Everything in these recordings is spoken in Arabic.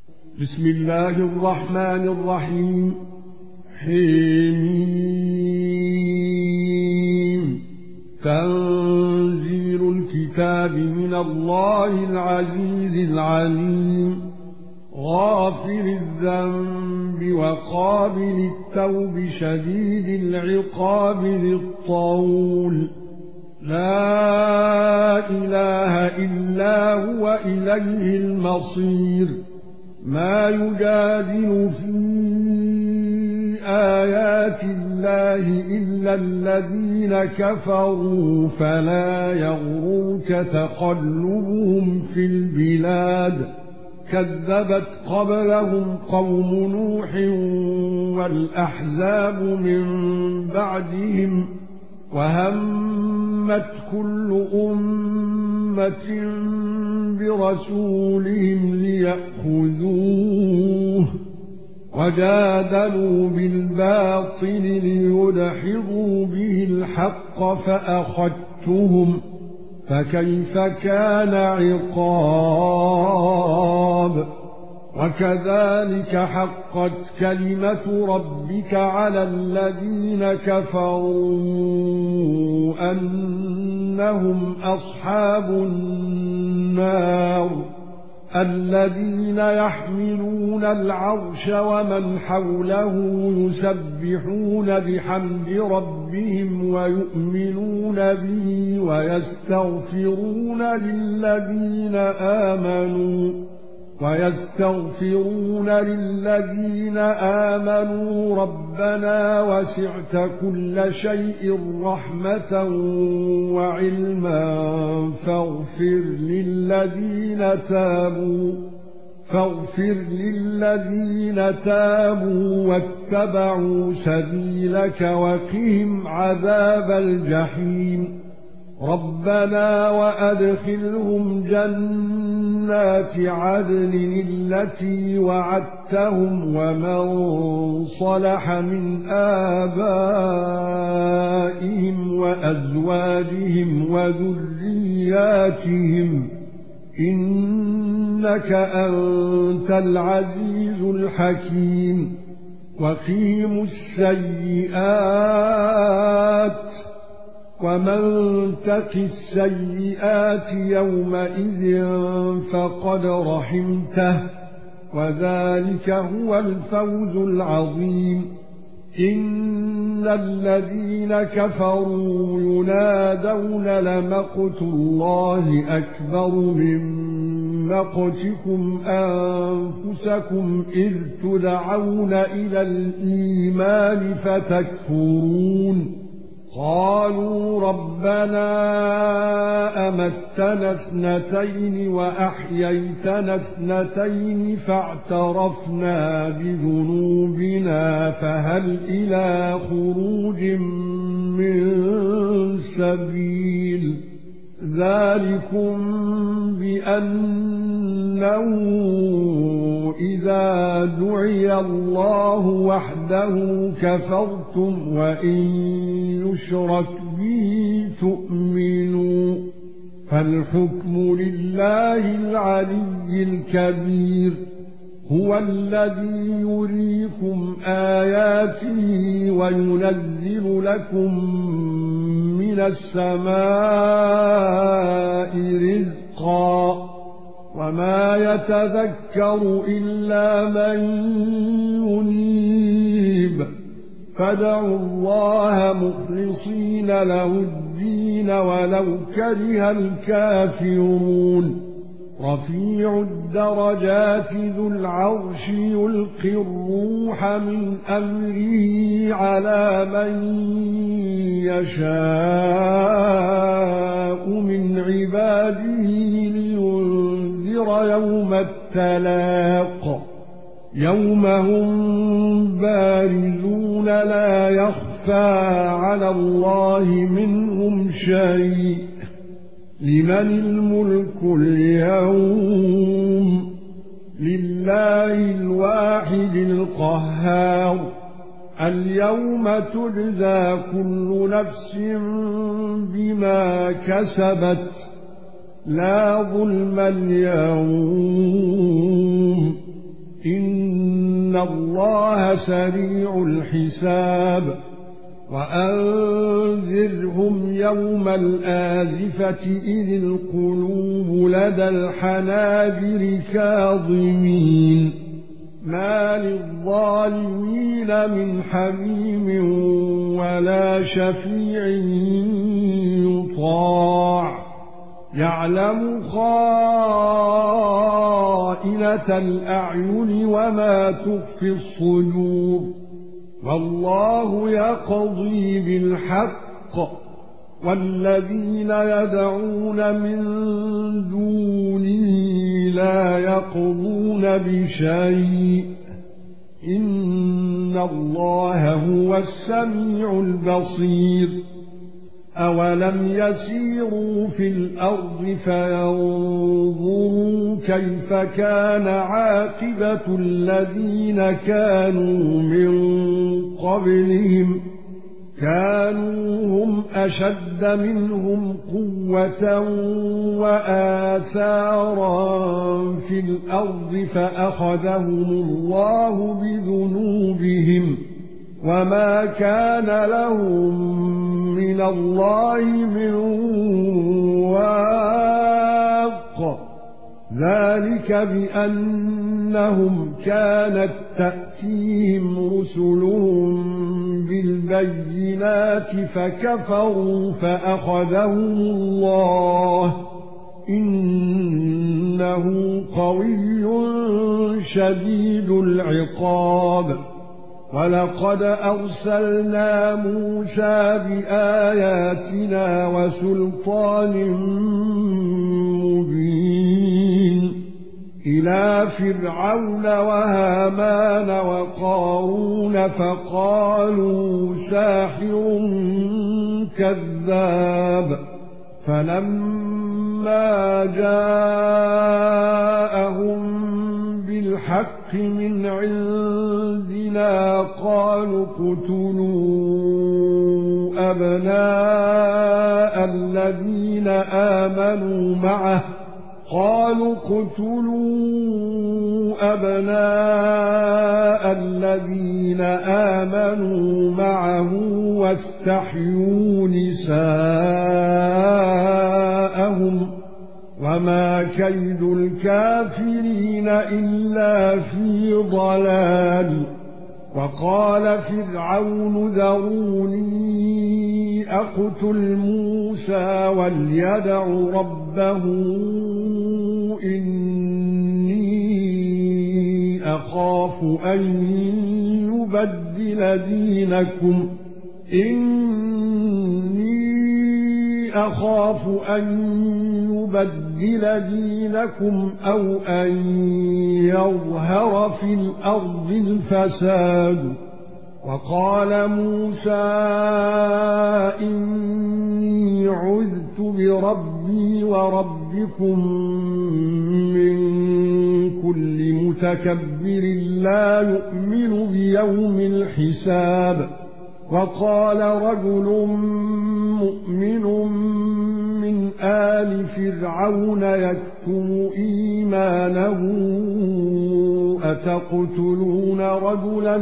بسم الله الرحمن الرحيم. حميم. تنزيل الكتاب من الله العزيز العليم، غافر الذنب وقابل التوب شديد العقاب ذي الطول، لا إله إلا هو إليه المصير. ما يجادل في آيات الله إلا الذين كفروا، فلا يغرك تقلبهم في البلاد. كذبت قبلهم قوم نوح والأحزاب من بعدهم، وهمت كل أمة برسولهم ليأخذوه، وجادلوا بالباطل ليدحضوا به الحق فأخذتهم، فكيف كان عقاب. وكذلك حقت كلمة ربك على الذين كفروا أنهم أصحاب النار، الذين يحملون العرش ومن حوله يسبحون بحمد ربهم ويؤمنون به ويستغفرون للذين آمنوا ربنا وسعت كل شيء رحمة وعلما فاغفر للذين تابوا واتبعوا سبيلك وقهم عذاب الجحيم. ربنا وأدخلهم جنات عدن التي وعدتهم ومن صلح من آبائهم وأزواجهم وذرياتهم، إنك أنت العزيز الحكيم. وقهم السيئات، ومن تق السيئات يومئذ فقد رحمته، وذلك هو الفوز العظيم. إن الذين كفروا ينادون لمقت الله أكبر من مقتكم أنفسكم إذ تدعون إلى الإيمان فتكفرون. قالوا ربنا أمتنا اثنتين وأحييتنا اثنتين فاعترفنا بذنوبنا فهل إلى خروج من سبيل. ذلكم بأنه إذا دعي الله وحده كفرتم وإن يشرك به تؤمنوا، فالحكم لله العلي الكبير. هو الذي يريكم آياته وينزل لكم من السماء رزقا، وما يتذكر إلا من ينيب. فادعوا الله مخلصين له الدين ولو كره الكافرون. رفيع الدرجات ذو العرش يلقي الروح من أمره على من يشاء من عباده لينذر يوم التلاق، يوم هم بارزون لا يخفى على الله منهم شيء. لمن الملك اليوم؟ لله الواحد القهار. اليوم تجزى كل نفس بما كسبت، لا ظلم اليوم. إن الله سريع الحساب وأنذرهم يوم الآزفة إذ القلوب لدى الحناجر كاظمين ما للظالمين من حميم ولا شفيع يطاع يعلم خائنة الأعين وما تخفي الصدور والله يقضي بالحق والذين يدعون من دونه لا يقضون بشيء إن الله هو السميع البصير أولم يسيروا في الأرض فينظروا كيف كان عاقبة الذين كانوا من قبلهم كانوا هم أشد منهم قوة وآثارا في الأرض فأخذهم الله بذنوبهم وما كان لهم من الله من واق ذلك بأنهم كانت تأتيهم رسلهم بالبينات فكفروا فأخذهم الله إنه قوي شديد العقاب ولقد أرسلنا موسى بآياتنا وسلطان مبين إلى فرعون وهامان وقارون فقالوا ساحر كذاب فلما جاءهم بالحق من عندنا قالوا اقتلوا أبناء الذين آمنوا معه واستحيوا نساءهم وما كيد الكافرين إلا في ضلال وقال فرعون ذروني أقتل موسى وليدع ربه إني أخاف أن يبدل دينكم أو أن يظهر في الأرض الفساد وقال موسى إني عذت بربي وربكم من كل متكبر لا يؤمن بيوم الحساب وقال رجل مؤمن من آل فرعون يكتم إيمانه أتقتلون رجلا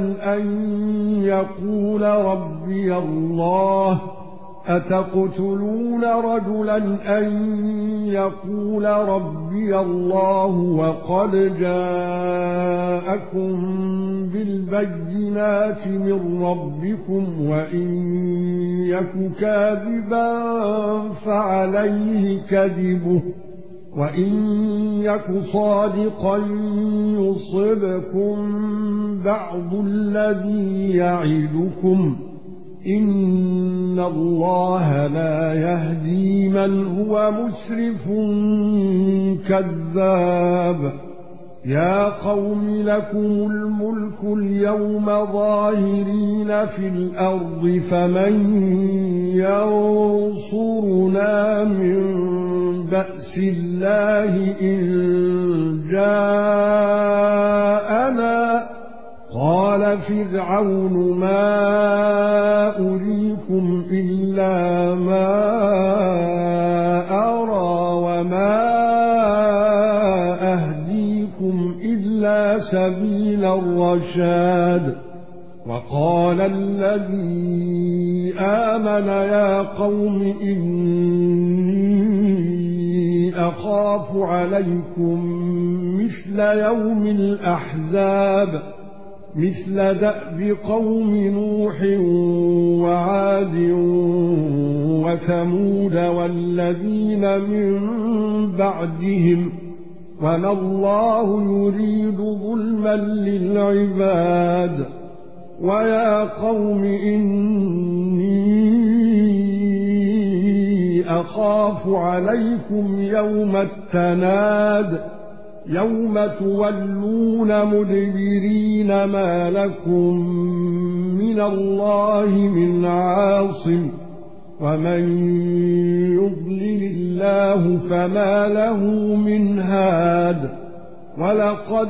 أن يقول ربي الله وقد جاءكم بالبينات من ربكم وإن يك كاذبا فعليه كذبه وإن يك صادقا يصبكم بعض الذي يعدكم إن الله لا يهدي من هو مسرف كذاب يا قوم لكم الملك اليوم ظاهرين في الأرض فمن ينصرنا من بأس الله إن جاءنا قال فرعون ما أريكم إلا ما أرى وما أهديكم إلا إلا سبيل الرشاد. وقال الذي آمن يا قوم إني أخاف عليكم مثل يوم الأحزاب مثل دأب قوم نوح وعاد وثمود والذين من بعدهم وما الله يريد ظلما للعباد. ويا قوم إني أخاف عليكم يوم التناد يوم تولون مدبرين ما لكم من الله من عاصم ومن يضلل الله فما له من هاد. ولقد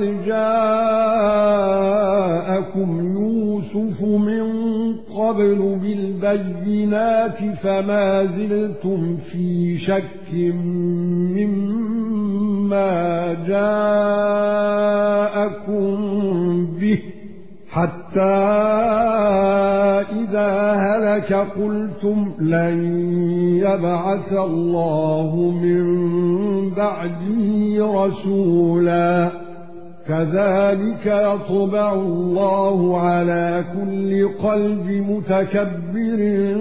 جاءكم يوسف من قبل بالبينات فما زلتم في شك مما جاءكم به حتى إذا هلك قلتم لن يبعث الله من بعده رسولا. كذلك يطبع الله على كل قلب متكبر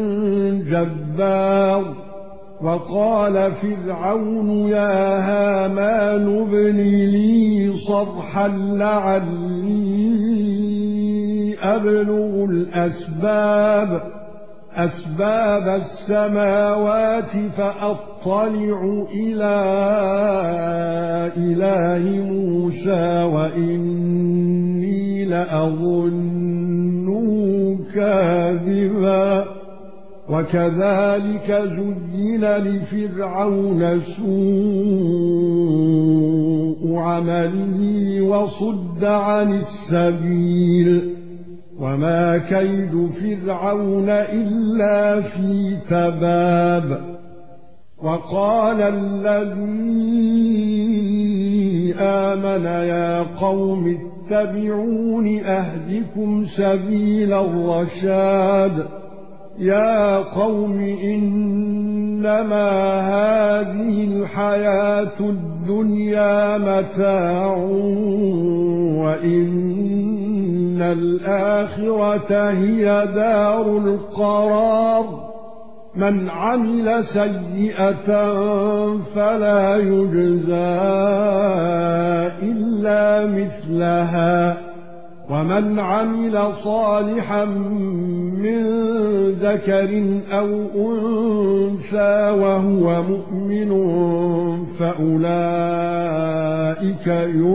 جبار. وقال فرعون يا هامان ابن لي صرحا لعلي أبلغ أسباب السماوات فأطلع إلى إله موسى وإني لأظنه كاذبا. وكذلك زين لفرعون سوء عمله وصد عن السبيل وما كيد فرعون إلا في تباب. وقال الذي آمن يا قوم اتبعون أهدكم سبيل الرشاد. يا قوم إنما هذه الحياة الدنيا متاع وإن الآخرة هي دار القرار. من عمل سيئة فلا يجزى إلا مثلها ومن عمل صالحا من ذكر أو أنثى وهو مؤمن فأولئك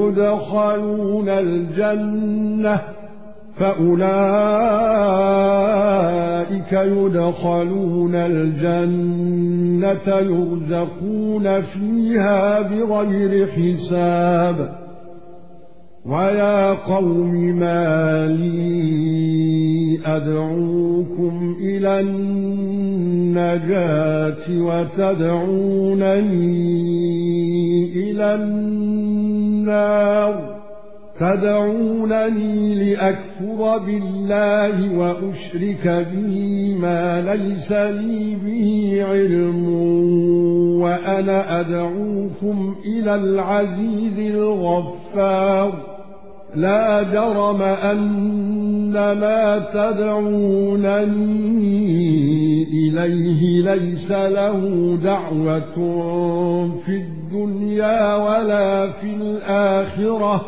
يدخلون الجنة يرزقون فيها بغير حساب. ويا قوم ما لي أدعوكم إلى النجاة وتدعونني إلى النار. تدعونني لأكفر بالله وأشرك به ما ليس لي به علم وأنا أدعوكم إلى العزيز الغفار. لا جرم أن ما تدعونني إليه ليس له دعوة في الدنيا ولا في الآخرة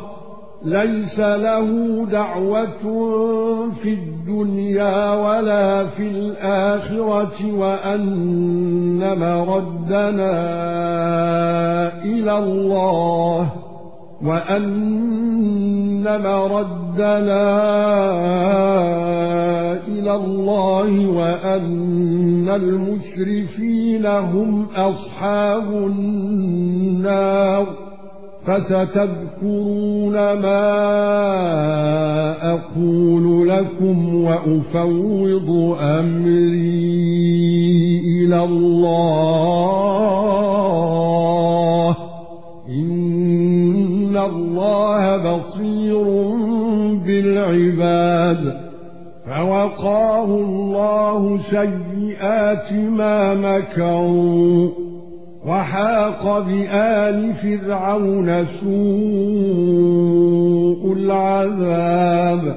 وأن مردنا إلى الله وأن المسرفين هم أصحاب النار. فستذكرون ما أقول لكم وأفوض أمري إلى الله إن الله بصير بالعباد فوقاه الله سيئات ما مكروا وحاق بآل فرعون سوء العذاب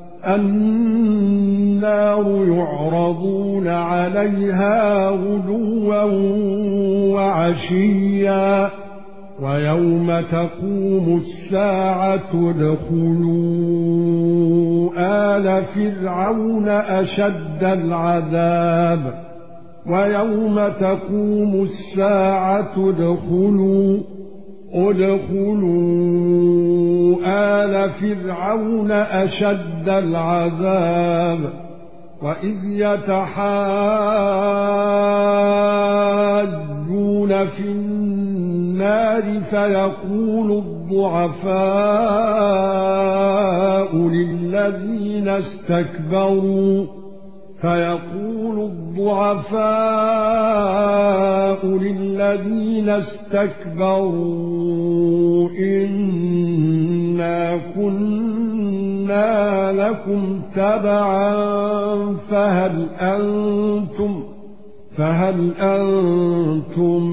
النار يعرضون عليها غدوا وعشيا ويوم تقوم الساعة ادخلوا آل فرعون أشد العذاب ويوم تقوم الساعة ادخلوا آل فرعون أشد العذاب وإذ يتحاجون في النار فيقول الضعفاء للذين استكبروا إنا كنا لكم تبعا فهل أنتم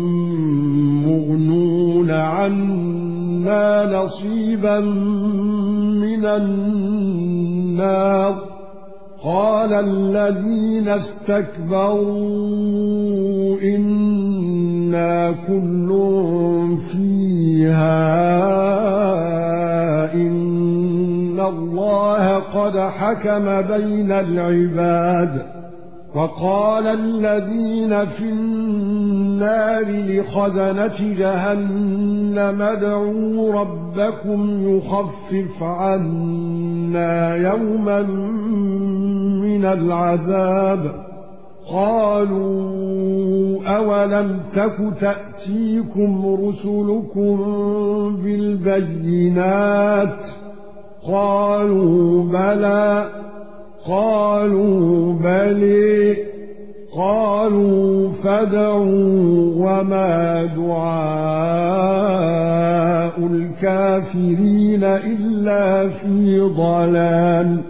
مغنون عنا نصيبا من النار قال الذين استكبروا إنا كل فيها إن الله قد حكم بين العباد وقال الذين في النار لخزنة جهنم ادعوا ربكم يخفف عنا يوما من العذاب قالوا أولم تك تأتيكم رسلكم بالبينات قالوا بلى قالوا بلى قالوا فادعوا وما دعاء الكافرين إلا في ضلال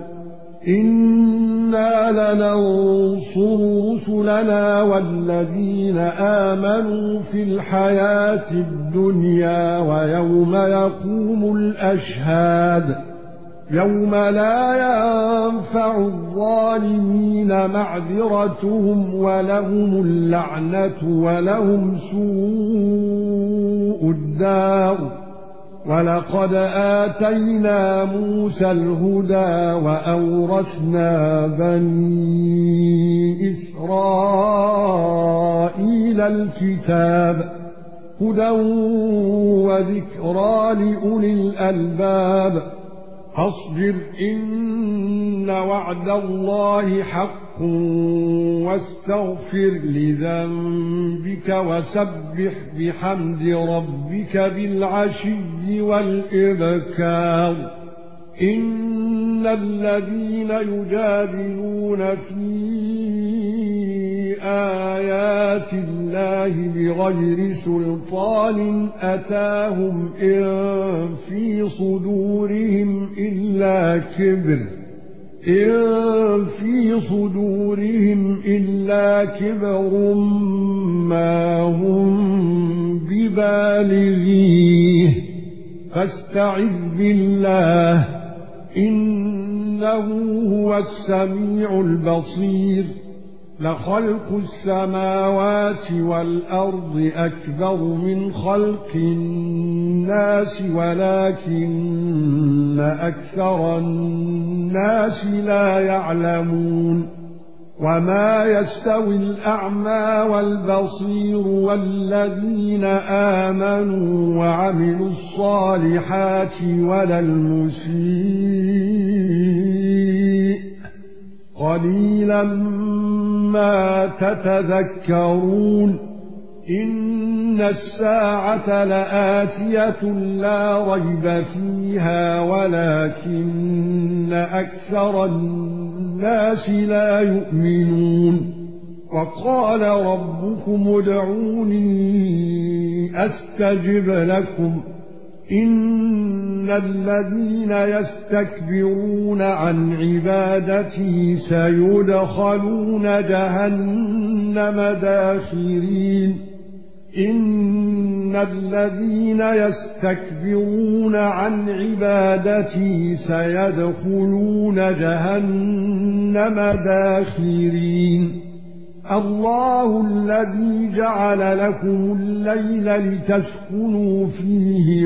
إنا لننصر رسلنا والذين آمنوا في الحياة الدنيا ويوم يقوم الأشهاد يوم لا ينفع الظالمين معذرتهم ولهم اللعنة ولهم سوء الدار ولقد آتينا موسى الهدى وأورثنا بني إسرائيل الكتاب هدى وذكرى لأولي الألباب فاصبر إن وعد الله حق واستغفر لذنبك وسبح بحمد ربك بالعشي والإبكار إن الذين يجادلون في آيات الله بغير سلطان أتاهم إن في صدورهم إلا كبر ما هم ببالغيه فاستعذ بالله إنه هو السميع البصير لخلق السماوات والأرض أكبر من خلق الناس ولكن أكثر الناس لا يعلمون وما يستوي الأعمى والبصير والذين آمنوا وعملوا الصالحات ولا المسيء قليلا ما تتذكرون إن الساعة لآتية لا ريب فيها ولكن أكثر الناس لا يؤمنون وقال ربكم ادعوني أستجب لكم إن الذين يستكبرون عن عبادتي سيدخلون جهنم داخرين إن الذين يستكبرون عن عبادتي سيدخلون جهنم داخرين الله الذي جعل لكم الليل لتسكنوا فيه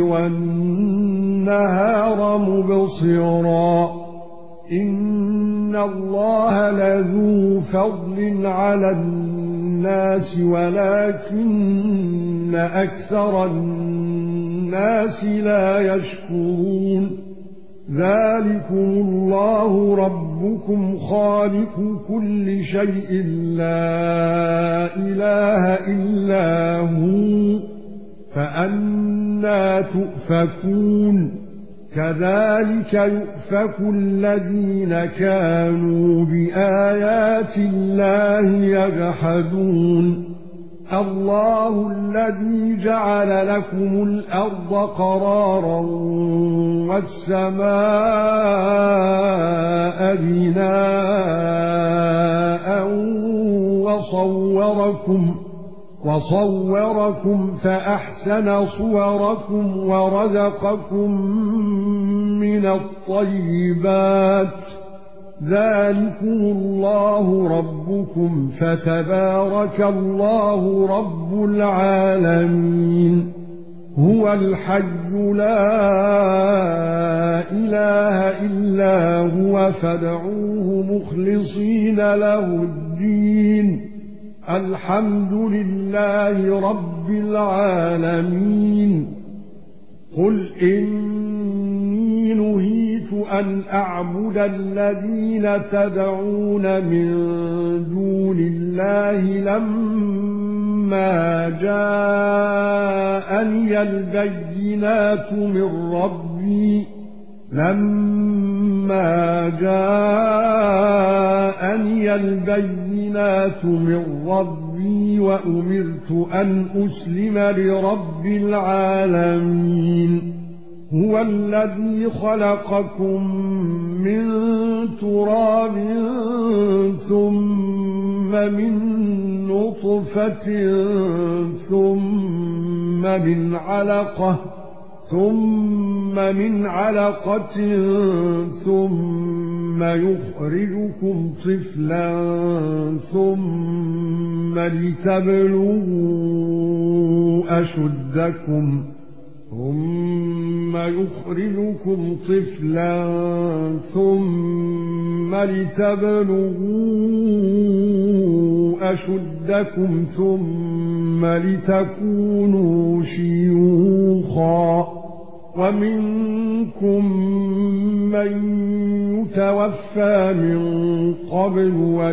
والنهار مبصرا إن الله لذو فضل على الناس ولكن أكثر الناس لا يشكرون ذلكم الله ربكم خالق كل شيء لا إله إلا هو فأنى تؤفكون كذلك يؤفك الذين كانوا بآيات الله يجحدون الله الذي جعل لكم الأرض قرارا والسماء بناء وصوركم فأحسن صوركم ورزقكم من الطيبات ذلكم الله ربكم فتبارك الله رب العالمين هو الحي لا إله إلا هو فادعوه مخلصين له الدين الحمد لله رب العالمين قل إني نهيت أن أعبد الذين تدعون من دون الله لما جاءني البينات من ربي وأمرت أن أسلم لرب العالمين هو الذي خلقكم من تراب ثم من نطفة ثم من علقة ثم يخرجكم طفلا ثم لتبلغوا أشدكم ثم لتكونوا شيوخا ومنكم من يتوفى من قبل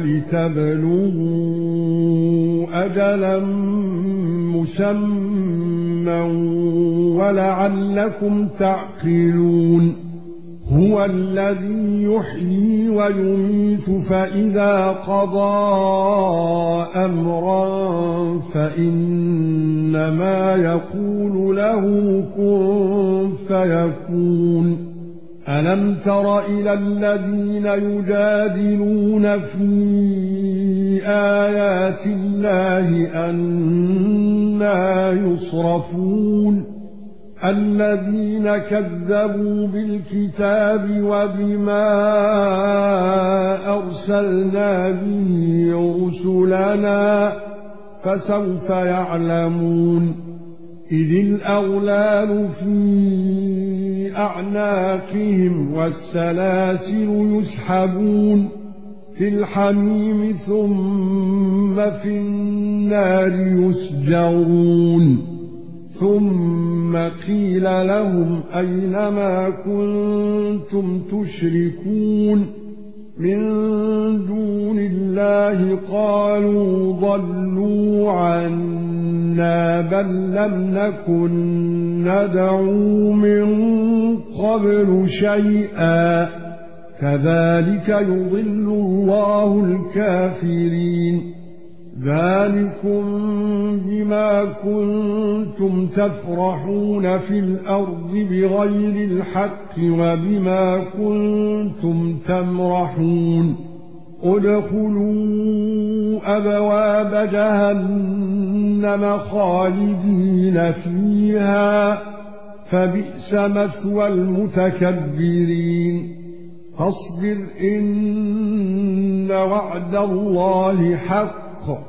ولتبلغوا أجلا مسمى ولعلكم تعقلون هو الذي يحيي ويميت فإذا قضى أمرا فإنما يقول له كن فيكون ألم تر إلى الذين يجادلون في آيات الله أنى يصرفون الذين كذبوا بالكتاب وبما أرسلنا به رسلنا فسوف يعلمون إذ الأغلال في أعناقهم والسلاسل يسحبون في الحميم ثم في النار يسجرون ثم قيل لهم أين ما كنتم تشركون من دون الله قالوا ضلوا عنا بل لم نكن ندعو من قبل شيئا كذلك يضل الله الكافرين ذلكم بما كنتم تفرحون في الأرض بغير الحق وبما كنتم تمرحون ادخلوا أبواب جهنم خالدين فيها فبئس مثوى المتكبرين فاصبر إن وعد الله حق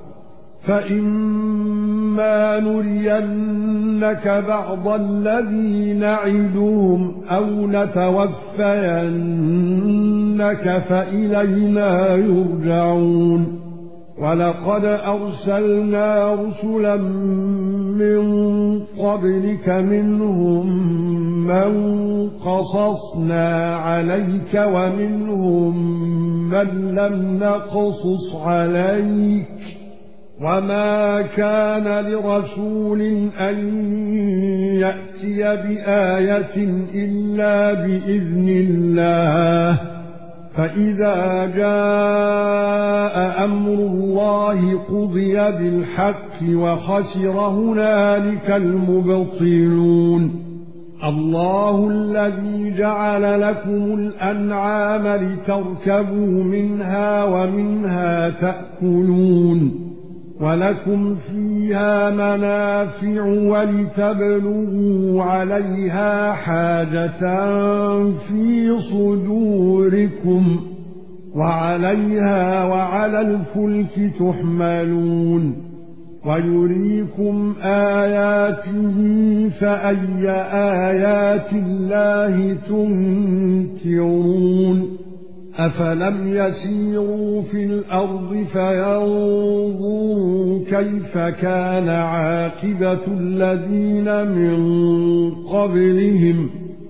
فإما نرينك بعض الذي نعدهم أو نتوفينك فإلينا يرجعون ولقد أرسلنا رسلا من قبلك منهم من قصصنا عليك ومنهم من لم نقصص عليك وما كان لرسول أن يأتي بآية إلا بإذن الله فإذا جاء أمر الله قضي بالحق وخسر هنالك المبطلون الله الذي جعل لكم الأنعام لتركبوا منها ومنها تأكلون ولكم فيها منافع ولتبلغوا عليها حاجة في صدوركم وعليها وعلى الفلك تحملون ويريكم آياته فأي آيات الله تنكرون أفلم يسيروا في الأرض فينظروا كيف كان عاقبة الذين من قبلهم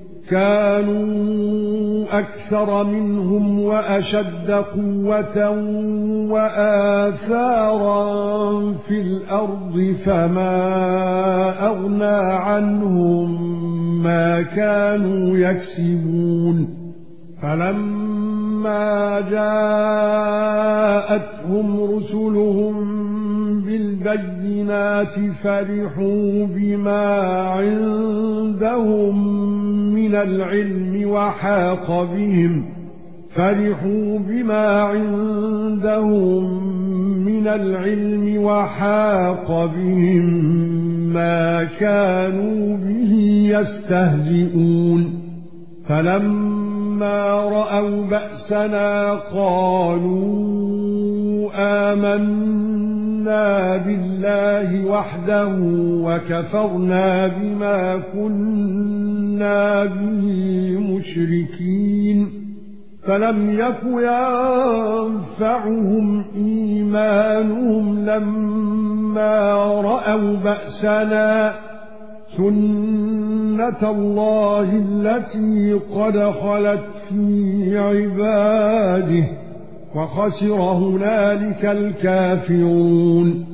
كانوا أكثر منهم وأشد قوة وآثارا في الأرض فما أغنى عنهم ما كانوا يكسبون فلما جاءتهم رسلهم بالبينات فرحوا بما عندهم من العلم وحاق بهم ما كانوا به يستهزئون فلما رأوا بأسنا قالوا آمنا بالله وحده وكفرنا بما كنا به مشركين فلم يك ينفعهم إيمانهم لما رأوا بأسنا سنة الله التي قد خلت في عباده وخسر هنالك الكافرون